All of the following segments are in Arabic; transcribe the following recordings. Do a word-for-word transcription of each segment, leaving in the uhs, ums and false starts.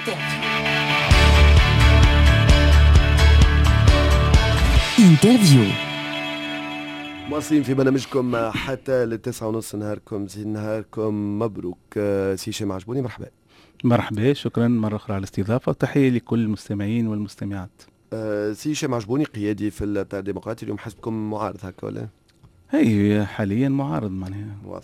انترفيو. مواصلين في برنامجكم حتى للتسعة ونص. نهاركم زين، نهاركم مبروك. سي هشام عجبوني، مرحبا. مرحبا، شكرا مرة أخرى على الاستضافة، وتحية لكل المستمعين والمستمعات. أه سي هشام عجبوني قيادي في التيار الديمقراطي، اليوم حسبكم معارض هكا ولا؟ هي حاليا معارض معناها واضح.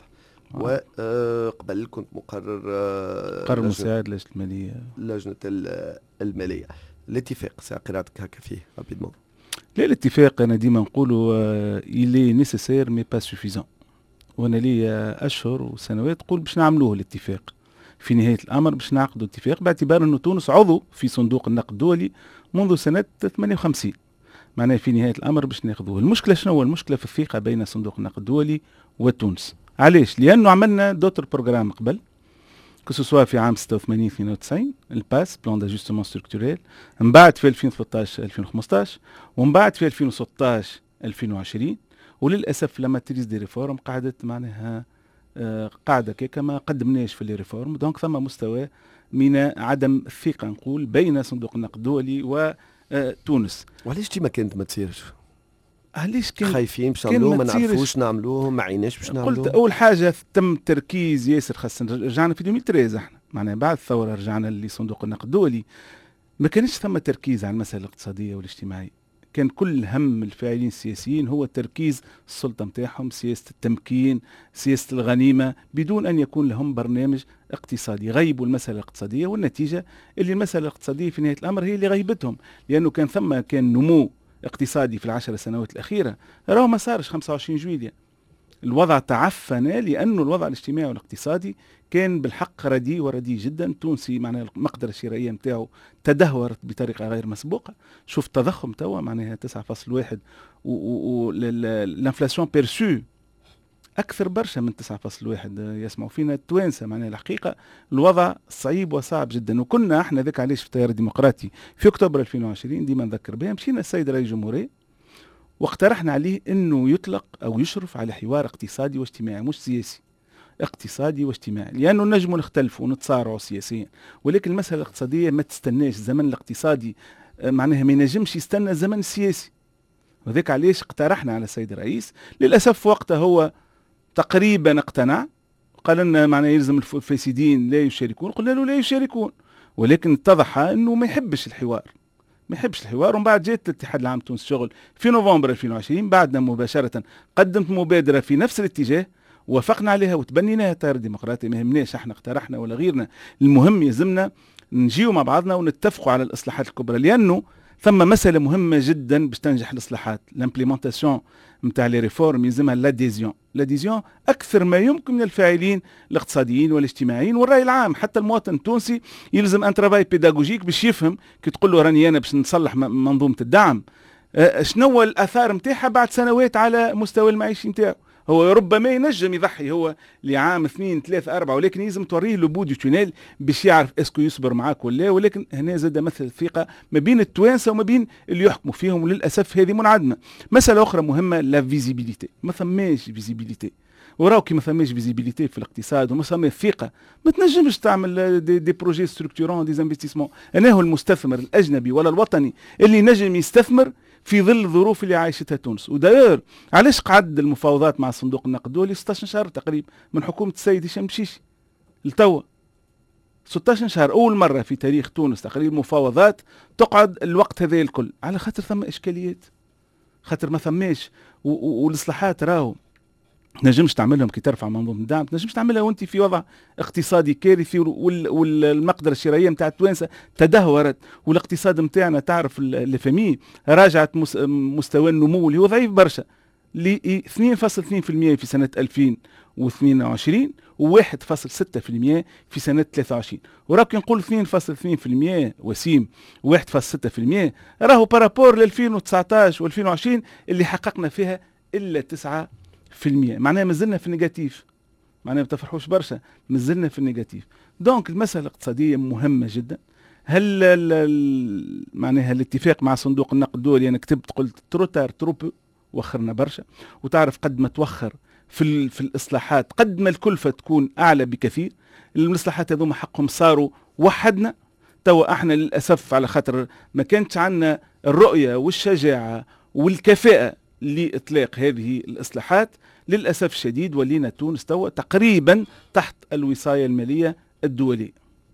وقبل أه كنت مقرر أه مقرر مساعد لجنة المالية لجنة المالية. الاتفاق قراءتك هكا فيه رابيدمون؟ لا، الاتفاق أنا ديما نقولوا إلي نيسيسير مي با سوفيزون، وأنا لي أشهر وسنوات تقول باش نعملوه الاتفاق. في نهاية الأمر باش نعقدوا اتفاق، باعتبار أن تونس عضو في صندوق النقد الدولي منذ سنة ثمانية وخمسين. معناها في نهاية الأمر باش ناخذوه. المشكلة شنو هو؟ المشكلة في الثقة بين صندوق النقد الدولي وتونس. علاش؟ لأنه عملنا دوتر بروجرام قبل، كسوسوا في عام ستة وثمانين اثنين وتسعين الباس بلان داجستمون ستركتوريل، من بعد في ألفين وثلاثطاش ألفين وخمسطاش، ومن بعد في ألفين وستطاش ألفين وعشرين. وللأسف لما تريز دي ريفورم قعدت معناها آه قاعدة كيكا ما قدمناش في الريفورم. دونك ثم مستوى من عدم الثقة نقول بين صندوق النقد الدولي وتونس. وعلاش ديما كانت ما تصيرش؟ علاش كان خايفين باش نعملوه، ما نعرفوش نعملوه، ما عيناش باش نعملوه؟ قلت اول حاجه تم تركيز ياسر، خاصه رجعنا في ألفين وثلاثة احنا معناها بعد الثوره رجعنا لصندوق النقد الدولي، ما كانش ثم تركيز على المسائل الاقتصاديه والاجتماعيه. كان كل هم الفاعلين السياسيين هو تركيز السلطه نتاعهم، سياسه التمكين، سياسه الغنيمه، بدون ان يكون لهم برنامج اقتصادي. غيبوا المساله الاقتصاديه، والنتيجه اللي المساله الاقتصاديه في نهايه الامر هي اللي غيبتهم، لانه كان ثم كان نمو اقتصادي في العشر سنوات الأخيرة، راه ما صارش خمسة وعشرين جويلية. الوضع تعفن لأنه الوضع الاجتماعي والاقتصادي كان بالحق رديء ورديء جدا. التونسي معناها المقدرة الشرائية نتاعو تدهورت بطريقة غير مسبوقة. شوف التضخم توا معناها تسعة فاصلة واحد، والانفلاسيون بيرسو أكثر برشا من تسعة فاصلة واحد. يسمعوا فينا التوانسة معناها الحقيقة الوضع صعيب وصعب جدا. وكنا احنا ذاك علاش في التيار الديمقراطي في أكتوبر ألفين وعشرين ديما نذكر بها، مشينا السيد رئيس الجمهورية واقترحنا عليه أنه يطلق أو يشرف على حوار اقتصادي واجتماعي، مش سياسي، اقتصادي واجتماعي، لأنه نجموا نختلفوا ونتصارعوا سياسيا، ولكن المسألة الاقتصادية ما تستناش. الزمن الاقتصادي معناها ما ينجمش يستنى الزمن السياسي، وذاك علاش اقترحنا على السيد الرئيس. للأسف وقتها هو تقريبا اقتنع، قال لنا معناه يلزم الفاسدين لا يشاركون، قلنا له لا يشاركون، ولكن اتضح انه ما يحبش الحوار، ما يحبش الحوار. ومن بعد جات الاتحاد العام تونس شغل في نوفمبر ألفين وعشرين، بعدنا مباشرة قدمت مبادرة في نفس الاتجاه، وافقنا عليها وتبنيناها التيار الديمقراطي. ما يهمناش احنا اقترحنا ولا غيرنا، المهم يلزمنا نجيو مع بعضنا ونتفقوا على الاصلاحات الكبرى، لانه ثم مسألة مهمة جدا باش تنجح الإصلاحات. الامبليمونتاسيون نتاع لي ريفورم يلزمها لاديزيون، لاديزيون أكثر ما يمكن من الفاعلين الاقتصاديين والاجتماعيين والرأي العام. حتى المواطن التونسي يلزم ان ترافاي بيداغوجيك باش يفهم كي تقول له راني أنا باش نصلح منظومة الدعم أه شنو الآثار نتاعها بعد سنوات على مستوى المعيشي نتاعو. هو ربما ينجم يضحي هو لعام اثنين ثلاثة أربعة، ولكن يلزم توريه لو بو دو تونيل باش يعرف اسكو يصبر معاك ولا. ولكن هنا زاد مثل الثقة ما بين التوانسة وما بين اللي يحكموا فيهم، وللأسف هذه منعدمة. مسألة أخرى مهمة، لا فيزيبيليتي. ما ثماش فيزيبيليتي، وراو كي ما ثماش فيزيبيليتي في الاقتصاد وما ثماش ثقة، ما تنجمش تعمل دي, دي بروجي ستركتورون دي انفستيسمون. أنا هو المستثمر الأجنبي ولا الوطني اللي نجم يستثمر في ظل الظروف اللي عايشتها تونس. وداير علاش قعد المفاوضات مع صندوق النقد الدولي ستة عشر شهر تقريبا من حكومة السيد هشام الشيشي لتوا، ستة عشر شهر. أول مرة في تاريخ تونس تقريبا مفاوضات تقعد الوقت هذا الكل، على خاطر ثم إشكاليات، خاطر ما ثماش. والإصلاحات راهو تنجمش تعملهم كي ترفع منظومة الدعم، تنجمش تعملها وانت في وضع اقتصادي كارثي، والمقدرة الشرائية نتاع التوانسة تدهورت، والاقتصاد نتاعنا تعرف الفامي راجعت مستوى النمو اللي هو ضعيف برشا ل اثنين فاصلة اثنين بالمئة في سنة ألفين واثنين وعشرين و واحد فاصلة ستة بالمئة في سنة ثلاثة وعشرين. وراك نقول اثنين فاصلة اثنين بالمئة وسيم و واحد فاصلة ستة بالمئة راهو بارابور ل ألفين وتسعطاش و ألفين وعشرين اللي حققنا فيها إلا تسعة في المية. معناها مازلنا في النيجاتيف، معناها ما تفرحوش برشا، مازلنا في النيجاتيف. دونك المسألة الاقتصادية مهمة جدا. هل معناها الاتفاق مع صندوق النقد الدولي، انا كتبت قلت تروتار تروب، وخرنا برشا. وتعرف قد ما توخر في في الاصلاحات قد ما الكلفة تكون اعلى بكثير. الاصلاحات هذوما حقهم صاروا وحدنا توا احنا للاسف على خاطر ما كانتش عندنا الرؤيه والشجاعه والكفاءه لاطلاق هذه الاصلاحات، للاسف الشديد ولينا تونس توا تقريبا تحت الوصايه الماليه الدوليه.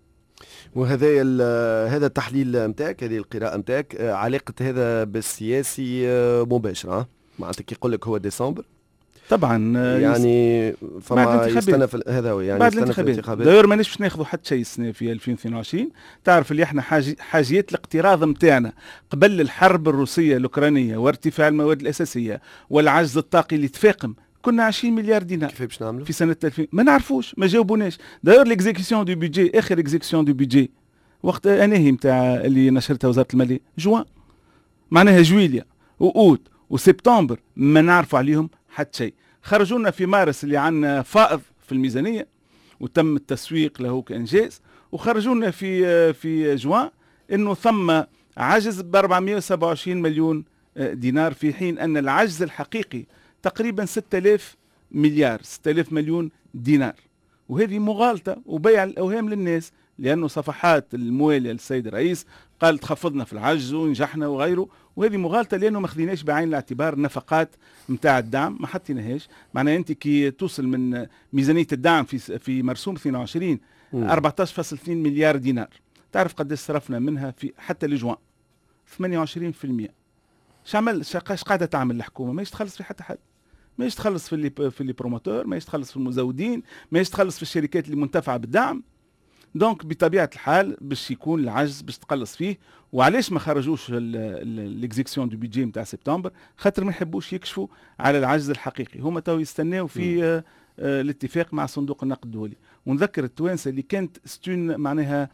وهذا هذا التحليل نتاعك، هذه القراءه نتاعك، علاقه هذا بالسياسي مباشره، معناتها كي يقول لك هو ديسمبر طبعا يعني فما يستنى في هذا هو يعني بعد يستنى في الانتخابات. داير مانيش باش ناخذوا حتى شيء السنه في ألفين واثنين وعشرين. تعرف اللي احنا حاج... حاجيات الاقتراض نتاعنا قبل الحرب الروسيه الاوكرانيه وارتفاع المواد الاساسيه والعجز الطاقي اللي تفاقم كنا عشرين مليار دينار. كيف باش نعملوا في سنه ألفين ما نعرفوش، ما جاوبوناش. داير ليكزيكسيون دو بيدجي، اخر اكزيكسيون دو بيدجي وقت انهي نتاع اللي نشرتها وزاره الماليه جوان، معناها جويليا واوت وسبتمبر ما نعرفوا عليهم حتى شيء. خرجوا لنا في مارس اللي عندنا فائض في الميزانيه وتم التسويق له كانجاز، وخرجوا لنا في في جوان انه ثم عجز ب أربعمائة وسبعة وعشرين مليون دينار، في حين ان العجز الحقيقي تقريبا ستة آلاف مليار، ستة آلاف مليون دينار. وهذه مغالطه وبيع الاوهام للناس، لانه صفحات المواليه للسيد الرئيس قال تخفضنا في العجز ونجحنا وغيره، وهذه مغالطه لانه ما خذيناش بعين الاعتبار النفقات نتاع الدعم، ما حطيناهاش. معناها انت كي توصل من ميزانيه الدعم في في مرسوم اثنين وعشرين أربعة عشر فاصلة اثنين مليار دينار، تعرف قداش صرفنا منها في حتى لجوان؟ ثمانية وعشرين بالمئة. اش عمل اش قاعده تعمل الحكومه؟ ما تخلص في حتى حد، ما تخلص في اللي في اللي بروموتور، ما تخلص في المزودين، ما تخلص في الشركات اللي منتفعه بالدعم. دونك بطبيعه الحال باش يكون العجز باش تقلص فيه. وعلاش ما خرجوش ليكزيكسيون دو بيدجي نتاع سبتمبر؟ خاطر ما يحبوش يكشفوا على العجز الحقيقي، هما تو يستناو في آه آه الاتفاق مع صندوق النقد الدولي. ونذكر التوانسه اللي كانت ستون معناها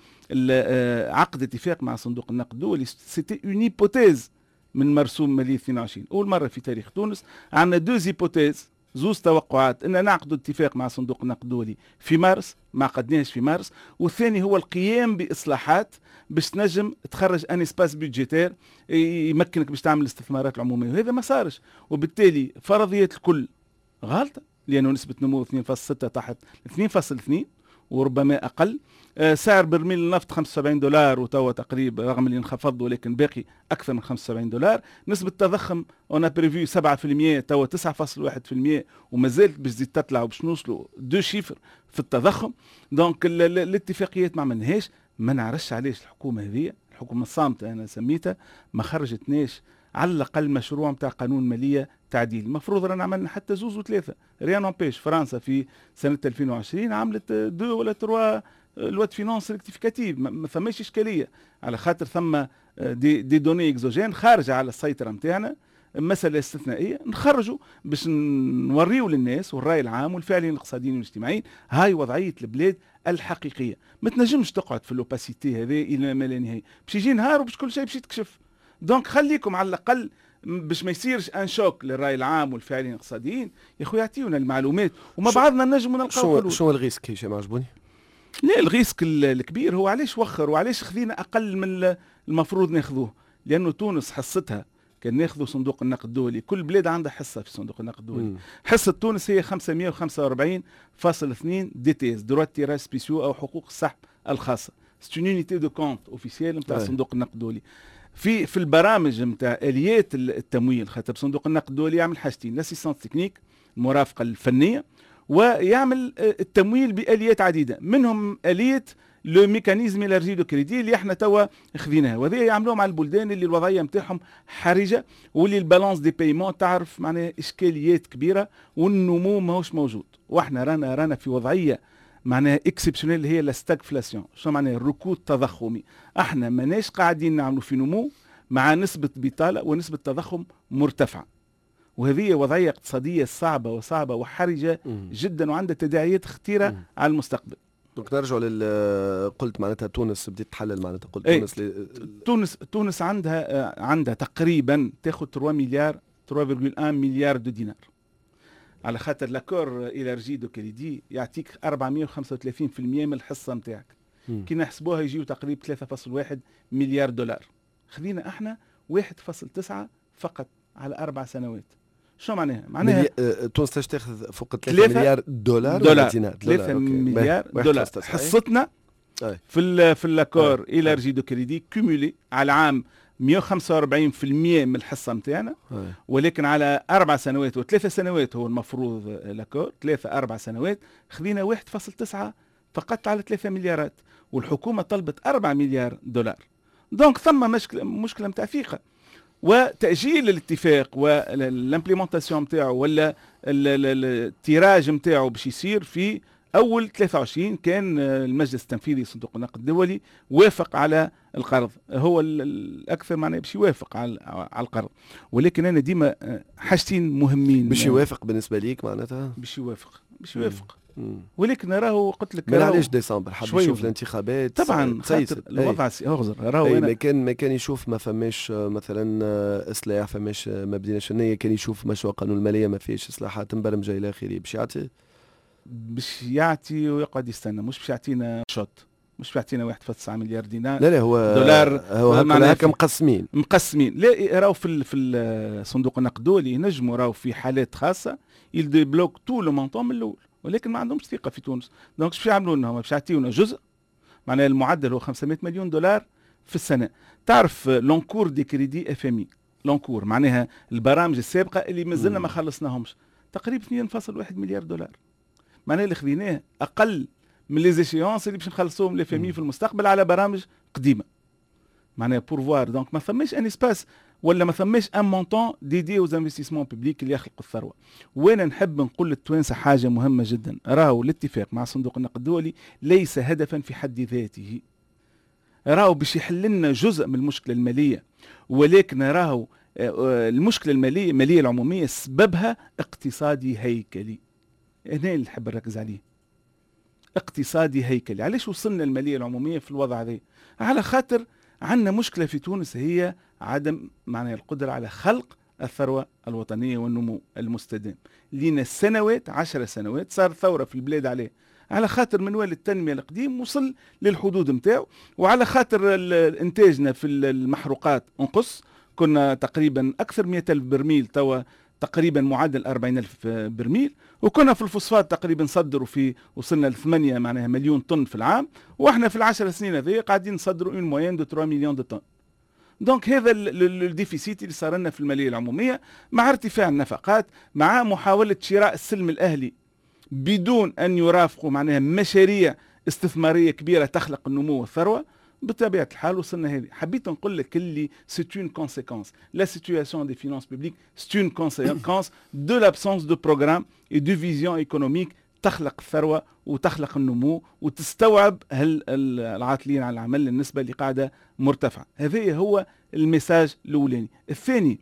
آه عقد اتفاق مع صندوق النقد الدولي سيتي اون ايبوتيز من مرسوم مالي اثنين وعشرين، اول مره في تاريخ تونس عندنا دوز ايبوتيز، زوز توقعات ان نعقد اتفاق مع صندوق النقد الدولي في مارس، ما عقدناش في مارس، والثاني هو القيام باصلاحات باش تنجم تخرج ان اسباس بيدجيتير يمكنك باش تعمل الاستثمارات العموميه، وهذا ما صارش. وبالتالي فرضيات الكل غلطه، لانه نسبه نمو اثنين فاصلة ستة تحت اثنين فاصلة اثنين وربما اقل. آه سعر برميل النفط خمسة وسبعين دولار وتوا تقريبا، رغم اللي انخفض ولكن باقي اكثر من خمسة وسبعين دولار. نسبه التضخم اون بريفيو سبعة بالمئة توا تسعة فاصلة واحد بالمئة، وما زالت باش تزيد تطلع وباش نوصلوا دو شيفر في التضخم. دونك الاتفاقيات ما عملناهاش. ما نعرفش علاش الحكومه هذه، الحكومه الصامته انا سميتها، ما خرجتناش على الاقل مشروع نتاع قانون ماليه تعديل. المفروض رانا عملنا حتى زوز وثلاثه، ريان امبيش. فرنسا في سنه ألفين وعشرين عملت دو ولا تروا لوا دو فينانس ريكتيفيكاتيف، ما ثماش اشكاليه، على خاطر ثم دي, دي دوني اكزوجين خارجه على السيطره نتاعنا، مسألة استثنائية نخرجوا باش نوريو للناس والرأي العام والفاعلين الاقتصاديين والاجتماعيين هاي وضعية البلاد الحقيقية. ما تنجمش تقعد في الاوباسيتي هذه إلى ما لا نهاية، باش يجي نهار وباش كل شيء باش يتكشف. دونك خليكم على الأقل باش ما يصيرش ان شوك للرأي العام والفاعلين الاقتصاديين، يا خويا يعطيونا المعلومات وما بعضنا نجم نلقاو حلول. شو الريسك هشام عجبوني؟ لا الريسك الكبير هو علاش وخر وعلاش خذينا أقل من المفروض ناخذوه، لأنه تونس حصتها كان ناخذوا صندوق النقد الدولي، كل بلاد عندها حصه في صندوق النقد الدولي. مم. حصه تونس هي خمسمائة وخمسة وأربعين فاصلة اثنين دي تي اس، دروات تيراج سبيسيو او حقوق السحب الخاصه. سي يونيتي دو كونت اوفيسيال نتاع صندوق النقد الدولي. في في البرامج نتاع اليات التمويل، خاطر صندوق النقد الدولي يعمل حاجتين، لاسيستانس تكنيك المرافقه الفنيه، ويعمل التمويل باليات عديده، منهم اليه لو ميكانيزم الارجي دو كريدي اللي احنا توا خذيناها، وهذه يعملوها مع البلدان اللي الوضعيه نتاعهم حرجه واللي البالانس دي بايمون تعرف معناها اشكاليات كبيره والنمو ماهوش موجود. واحنا رانا رانا في وضعيه معناها اكسبسيونيل هي الاستاغفلاسيون. شو معناها؟ الركود التضخمي. احنا ماناش قاعدين نعملوا في نمو مع نسبه بطاله ونسبه تضخم مرتفعه، وهذه وضعيه اقتصاديه صعبه وصعبه وحرجه جدا وعندها تداعيات خطيره على المستقبل. دونك نرجع لل قلت معناتها تونس بديت تحلل، معناتها قلت ايه تونس ل... تونس تونس عندها عندها تقريبا تاخذ ثلاثة مليار ثلاثة فاصلة واحد مليار دو دينار، على خاطر لاكور الارجي دو كريدي يعطيك أربعمائة وخمسة وثلاثين بالمئة من الحصه نتاعك. كي نحسبوها يجيو تقريبا ثلاثة فاصلة واحد مليار دولار، خذينا احنا واحد فاصلة تسعة فقط على اربع سنوات. شو معناها؟ معناها ملي... تونس تاخذ فوق ثلاثة مليار دولار دولار دينار ثلاثة مليار دولار. حصتنا في ال في الاكور إيلارجي دو كريدي كومولي على عام مئة وخمسة وأربعين بالمئة من الحصه نتاعنا، ولكن على اربع سنوات وثلاث سنوات هو المفروض الاكور، ثلاثه اربع سنوات خذينا واحد فاصلة تسعة فقط على ثلاثة مليارات، والحكومه طلبت أربعة مليار دولار. دونك ثم مشكله مشكله نتاع ثقه، وتاجيل الاتفاق والامبليمونتاسيون نتاعو ولا التيراج نتاعو باش يصير في اول ثلاثة وعشرين. كان المجلس التنفيذي صندوق النقد الدولي وافق على القرض، هو الاكثر معناه باش يوافق على على القرض، ولكن انا ديما حاجتين مهمين. باش يوافق بالنسبه ليك معناتها باش يوافق باش يوافق ولكن راهو قلت لك من علاش ديسمبر حاب يشوف الانتخابات طبعا خاطر الوضع اغزر راهو أنا ما كان ما كان يشوف ما فماش مثلا اصلاح، فماش ما بديناش النيه، كان يشوف مشروع قانون الماليه ما فيش اصلاحات مبرمجه الى اخره، باش يعطي باش يعطي ويقعد يستنى، مش باش يعطينا شوت، مش يعطينا واحد فاصلة تسعة مليار دينار. لا لا هو دولار هو هكا مقسمين مقسمين. لا راهو في في صندوق النقد الدولي ينجموا راهو في حالات خاصه يدبلوك تو لو مونطون من الاول، ولكن ما عندهمش ثقه في تونس. دونك باش يعملوا لنا؟ باش يعطيونا جزء، معناها المعدل هو خمسمائة مليون دولار في السنه. تعرف لونكور دي كريدي اف ام اي، لونكور معناها البرامج السابقه اللي مازلنا ما خلصناهمش، تقريبا اثنين فاصلة واحد مليار دولار، معناها اللي خذيناه اقل من لي زيشيونس اللي باش نخلصوهم لي فامي في المستقبل على برامج قديمه، معناها بورفوار. دونك ما ثماش ان اسباس ولا ما ثماش ان مونطون ديدي اوز انفستيسمون بوبليك اللي يخلقوا الثروه. وانا نحب نقول للتوانسه حاجه مهمه جدا، راهو الاتفاق مع صندوق النقد الدولي ليس هدفا في حد ذاته، راهو باش يحل لنا جزء من المشكله الماليه، ولكن راهو المشكله الماليه الماليه العموميه سببها اقتصادي هيكلي. هنا اللي نحب نركز عليه، اقتصادي هيكلي. علاش وصلنا الماليه العموميه في الوضع هذا؟ على خاطر عندنا مشكله في تونس هي عدم معنى القدره على خلق الثروه الوطنيه والنمو المستدام. لينا سنوات عشر سنوات صار ثوره في البلاد عليه، على خاطر منوال التنميه القديم وصل للحدود نتاعو، وعلى خاطر انتاجنا في المحروقات انقص، كنا تقريبا اكثر مئة ألف برميل، توا تقريبا معدل أربعين ألف برميل، وكنا في الفوسفات تقريبا نصدروا في وصلنا لثمانية معناها مليون طن في العام، واحنا في العشر سنين هذه قاعدين نصدروا اون موين دو ثلاثة مليون دو طن. دونك هذا الديفيسيت اللي صار لنا في الماليه العموميه، مع ارتفاع النفقات، مع محاوله شراء السلم الاهلي بدون ان يرافقوا معناها مشاريع استثماريه كبيره تخلق النمو والثروه، بطبيعه الحال وصلنا هذه. حبيت نقول لك اللي سيت اون كونسيكونس، لا سيتوياسيون دي فينانس بوبليك سيت اون كونسيكونس دو لابسونس دو بروغرام اي دو فيزيون ايكونوميك تخلق الثروه وتخلق النمو وتستوعب هل العاطلين على العمل النسبه اللي قاعده مرتفعه. هذا هو الميساج الاولاني. الثاني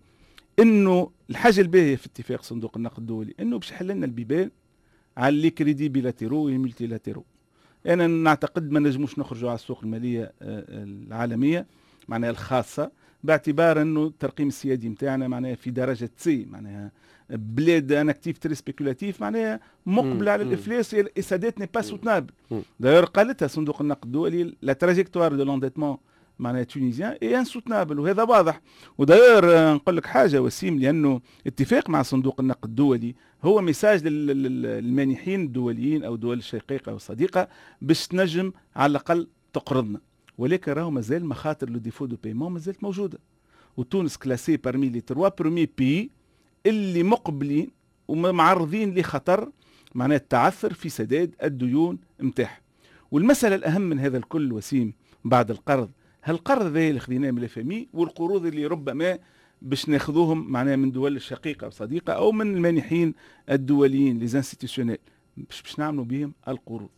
انه الحاجه الباهيه في اتفاق صندوق النقد الدولي انه باش يحل لنا البيبان على لي كريدي بيلاتيرو وملتي لاتيرو. انا نعتقد ما نجموش نخرجوا على السوق الماليه العالميه معناها الخاصه، باعتبار انه الترقيم السيادي نتاعنا معناها في درجه سي، معناها بلاد ان اكتيف تري سبيكولاتيف، معناها مقبله على الافلاس، الاسادات ني با سوتنابل. داير قالتها صندوق النقد الدولي لا تراجيكتوار دو لونديتمون معناها تونيزيان اي انسوتنابل، وهذا واضح. وداير نقول لك حاجه وسيم، لانه اتفاق مع صندوق النقد الدولي هو ميساج للمانحين الدوليين او الدول الشقيقه او الصديقه باش تنجم على الاقل تقرضنا، ولكن راهو مازال مخاطر لو ديفو دو بايمون مازالت موجوده، وتونس كلاسي بارمي لي تروا برومي بي اللي مقبلين ومعرضين لخطر معناه التعثر في سداد الديون نتاعها. والمساله الاهم من هذا الكل وسيم بعد القرض، هالقرض ذا اللي خذيناه من الفامي والقروض اللي ربما باش ناخذوهم معناها من دول الشقيقه او صديقه او من المانحين الدوليين لي انستيتيوشنيل، باش باش نعملوا بهم القروض.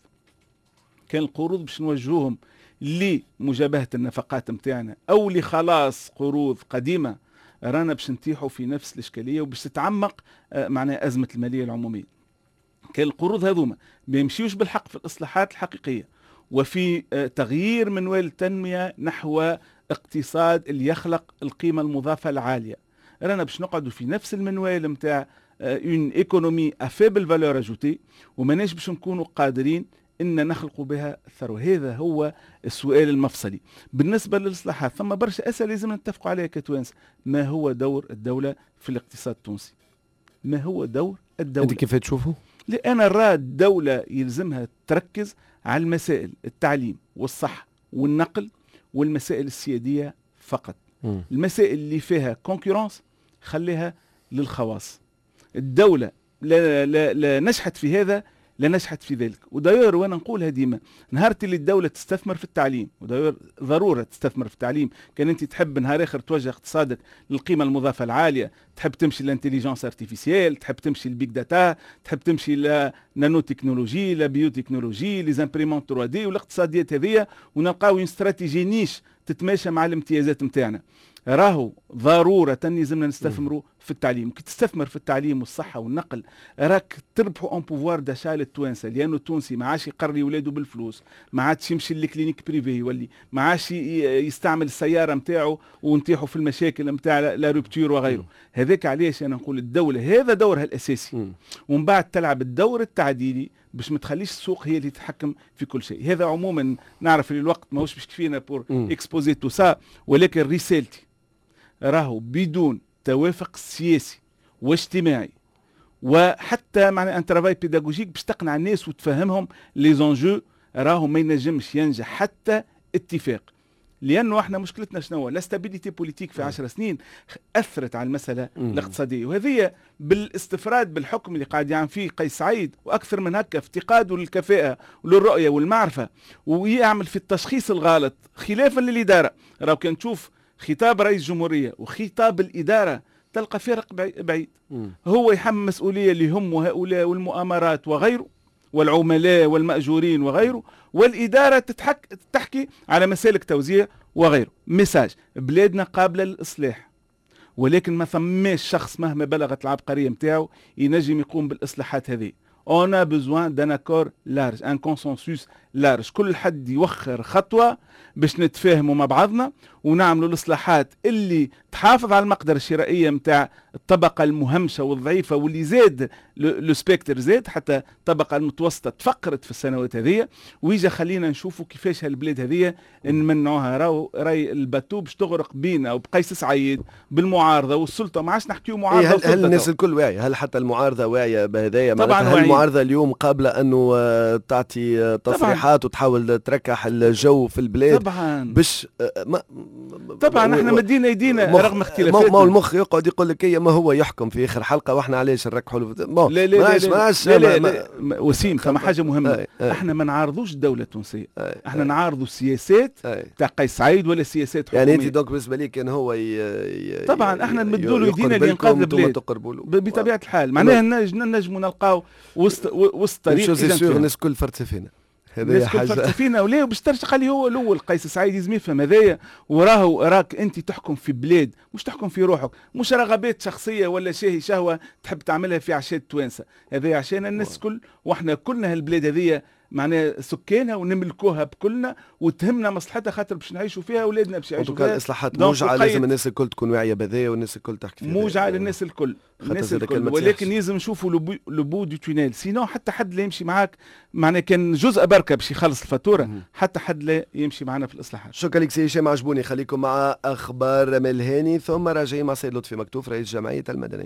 كان القروض باش نوجهوهم لمجابهه النفقات نتاعنا او لخلاص قروض قديمه رانا باش نتيحوا في نفس الاشكاليه وباش تتعمق معناها ازمه الماليه العموميه. كان القروض هذوما ما يمشيوش بالحق في الاصلاحات الحقيقيه وفي تغيير منوال التنميه نحو اقتصاد اللي يخلق القيمه المضافه العاليه، رانا باش نقعدوا في نفس المنوال نتاع اون ايكونومي افيبل فالور اجوتي، وماناش باش نكونوا قادرين ان نخلق بها الثروه. هذا هو السؤال المفصلي بالنسبه للاصلاحات. ثم برشا اسئله لازم نتفقوا عليها كتوانسه. ما هو دور الدوله في الاقتصاد التونسي؟ ما هو دور الدوله؟ انت كيف تشوفه؟ لأن نرى الدولة يلزمها تركز على المسائل التعليم والصحة والنقل والمسائل السيادية فقط. م. المسائل اللي فيها كونكورانس خليها للخواص. الدولة لا, لا, لا نجحت في هذا لا نجحت في ذلك. وداير وانا نقولها ديما، نهار اللي الدولة تستثمر في التعليم، وداير ضرورة تستثمر في التعليم، كان انت تحب نهار اخر توجه اقتصادك للقيمة المضافة العالية، تحب تمشي للانتليجنس ارتيفيسيال، تحب تمشي للبيك داتا، تحب تمشي لنانو تكنولوجي، لبيو تكنولوجي، لزامبريمون ثري دي والاقتصاديات هذية، ونلقاو اون استراتيجي نيش تتماشى مع الامتيازات نتاعنا. راهو ضرورة لازمنا نستثمروا في التعليم. كي تستثمر في التعليم والصحة والنقل راك تربحوا اون بوفوار داشا للتوانسة، لأنه التونسي ما عادش يقري ولاده بالفلوس، ما عادش يمشي للكلينيك بريفي يولي، ما عادش يستعمل السيارة نتاعو ونطيحوا في المشاكل نتاع لا روبتور وغيره. هذاك علاش أنا نقول الدولة هذا دورها الأساسي، ومن بعد تلعب الدور التعديلي باش ما تخليش السوق هي اللي تتحكم في كل شيء. هذا عموما نعرف اللي الوقت ماهوش باش كفينا بور اكسبوزي تو سا، ولكن رسالتي راهو بدون توافق سياسي واجتماعي وحتى معنى ان ترافاي بيداغوجيك باش تقنع الناس وتفهمهم لي زونجو، راهو ما ينجمش ينجح حتى اتفاق. لانه احنا مشكلتنا شنو؟ لا ستابيليتي بوليتيك في عشر سنين اثرت على المساله الاقتصاديه، وهذه بالاستفراد بالحكم اللي قاعد يعمل فيه قيس سعيد، واكثر من هكا افتقاده للكفاءه وللرؤيه والمعرفه، ويعمل في التشخيص الغلط خلافا للاداره. راهو كان تشوف خطاب رئيس الجمهوريه وخطاب الاداره تلقى فرق بعيد. هو يحمل مسؤوليه اللي هم هؤلاء والمؤامرات وغيره والعملاء والمأجورين وغيره، والإدارة تتحك تحكي على مسالك توزيع وغيره. ميساج بلادنا قابلة للإصلاح، ولكن ما ثماش شخص مهما بلغت العبقرية متاعه ينجم يقوم بالإصلاحات هذه. On a besoin d'un accord large, un consensus large. كل حد يوخر خطوة باش نتفاهموا مع بعضنا ونعملوا الإصلاحات اللي تحافظ على المقدرة الشرائية متاع الطبقة المهمشة والضعيفة، واللي زاد لو سبيكتر زاد حتى الطبقة المتوسطة تفقرت في السنوات هذه. ويجا خلينا نشوفوا كيفاش هالبلاد هذه نمنعوها. راهو راي الباتو باش تغرق بينا وبقيس سعيد بالمعارضة والسلطة. ما عادش نحكيو معارضة هل, وسلطة. هل الناس الكل واعية؟ هل حتى المعارضة واعية بهدايا؟ طبعا هل المعارضة اليوم قابلة أنه تعطي تصريحات وتحاول تركح الجو في البلاد؟ طبعا باش ما طبعا احنا مدينا ايدينا رغم اختلافاتنا. ما هو المخ يقعد يقول لك هي ما هو يحكم في اخر حلقه واحنا علاش نركحوا له. لا لا لا, لا, لا, لا, لا, لا وسيم، فما حاجه مهمه. آي آي احنا ما نعارضوش الدوله التونسيه، احنا نعارضوا السياسات تاع قيس سعيد ولا سياسات حكوميه. يعني انت دونك بالنسبه لي كان هو ي... ي... طبعا احنا نمدوا له ايدينا لانقاذ البلاد بطبيعه الحال. معناها نجموا نلقاو وسط وسط طريق. الناس الكل فرت فينا، هذه حاجه فينا ولا باش ترجع لي هو الاول. قيس سعيد لازم يفهم هذايا، وراهو راك انت تحكم في بلاد مش تحكم في روحك، مش رغبات شخصيه ولا شيء شهوه تحب تعملها في عشاء التوانسه. هذا عشان الناس كل، واحنا كلنا هالبلاد هذه معناها سكانها ونملكوها بكلنا وتهمنا مصلحتها، خاطر باش نعيشوا فيها اولادنا باش يعيشوا فيها. الاصلاحات موجعه، لازم الناس الكل تكون واعيه بهذايا والناس الكل تحكي فيها. موجعه للناس الكل، الناس الكل، ولكن لازم نشوفوا لو بو دو تونيل. سينو حتى حد لا يمشي معاك معناها كان جزء بركه باش يخلص الفاتوره، حتى حد لا يمشي معنا في الاصلاحات. شكرا لك سي هشام، عجبوني. خليكم مع اخبار ملهاني ثم راجعين مع سيد لطفي مكتوف رئيس جمعيه المدنيه.